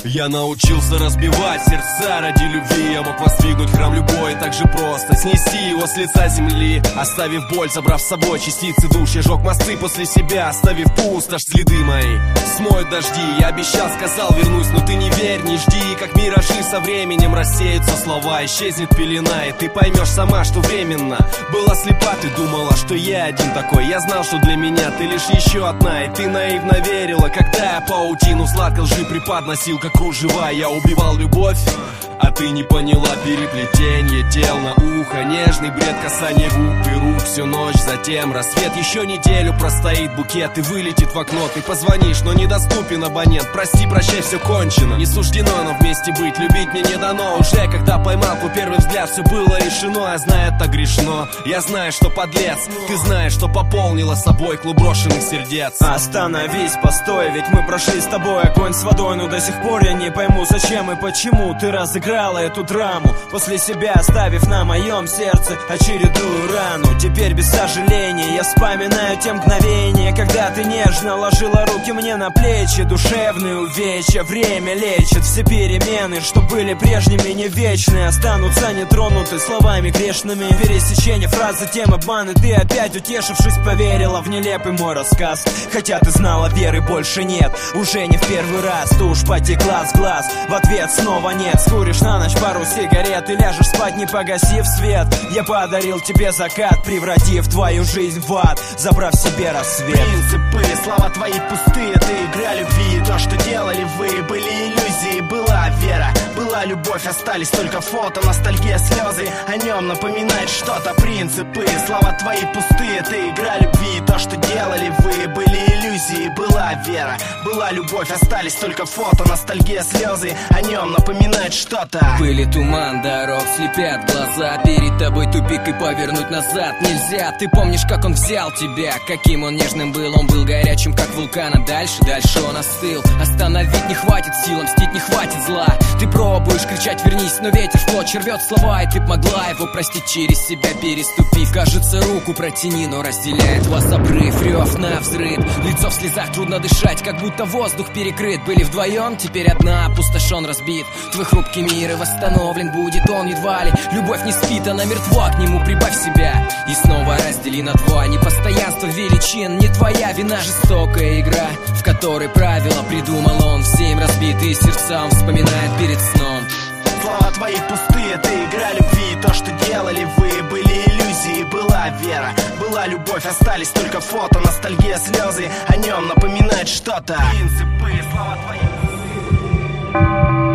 Я научился разбивать сердца ради любви. Я мог воздвигнуть храм любой так же просто, снести его с лица земли, оставив боль, забрав с собой частицы душ. Я жег мосты после себя, оставив пустошь. Следы мои смоют дожди. Я обещал, сказал, вернусь, но ты не верь, не жди. Как миражи со временем рассеются слова, исчезнет пелена, и ты поймешь сама, что временно была слепа. Ты думала, что я один такой. Я знал, что для меня ты лишь еще одна, и ты наивно верила, когда я паутину сладкой лжи преподносил как кружева. Я убивал любовь, а ты не поняла переплетение тел на ухо, нежный бред касания губ и рук всю ночь, затем рассвет. Еще неделю простоит букет и вылетит в окно. Ты позвонишь, но недоступен абонент. Прости, прощай, все кончено. Не суждено нам вместе быть, любить мне не дано. Уже когда поймал твой первый взгляд, все было решено. Я знаю, это грешно, я знаю, что подлец. Ты знаешь, что пополнила собой клуб брошенных сердец. Остановись, постой, ведь мы прошли с тобой огонь с водой. Но до сих пор я не пойму, зачем и почему ты разыграла эту драму, после себя оставив на моем сердце очередную рану. Теперь без сожаления я вспоминаю те мгновения, когда ты нежно ложила руки мне на плечи. Душевные увечья время лечит. Все перемены, что были прежними, не вечные, останутся нетронуты словами грешными. Пересечение фразы, тем обманы. Ты опять, утешившись, поверила в нелепый мой рассказ, хотя ты знала, веры больше нет. Уже не в первый раз тушь потекла с глаз, в ответ снова нет. Скуришь на ночь пару сигарет и ляжешь спать, не погасив свет. Я подарил тебе закат, превратив твою жизнь в ад, забрав себе рассвет. Принципы, слова твои пустые, это игра любви. То, что делали вы, были иллюзии. Была вера, была любовь, остались только фото, ностальгия, слезы. О нем напоминает что-то. Принципы, слова твои пустые, это игра любви. То, что делали вы, были иллюзии. Была вера, была любовь, остались только фото, ностальгия, слезы. О нем напоминает что-то. Пыль и туман дорог слепят глаза. Перед тобой тупик и повернуть назад нельзя. Ты помнишь, как он взял тебя, каким он нежным был. Он был горячим, как вулкан, а дальше он остыл. Остановить не хватит сил, мстить не хватит зла. Ты пробуешь кричать вернись, но ветер в плоть рвет слова. И ты б могла его простить, через себя переступив. Кажется, руку протяни, но разделяет вас обрыв. Рев на взрыв, лицо в слезах, трудно дышать, как будто воздух перекрыт. Были вдвоем, теперь одна, опустошен, разбит. Твой хрупкий мир и восстановлен будет он едва ли. Любовь не спит, она мертва, к нему прибавь себя и снова раздели на два. Непостоянство величин, не твоя вина. Жестокая игра, в которой правила придумал он. Все им разбитые сердца он вспоминает перед сном. Слова твои пустые, это игра любви. То, что делали вы, были иллюзии. Была вера, была любовь, остались только фото, ностальгия, слезы. О нем напоминает что-то. Принципы, слова твои пустые.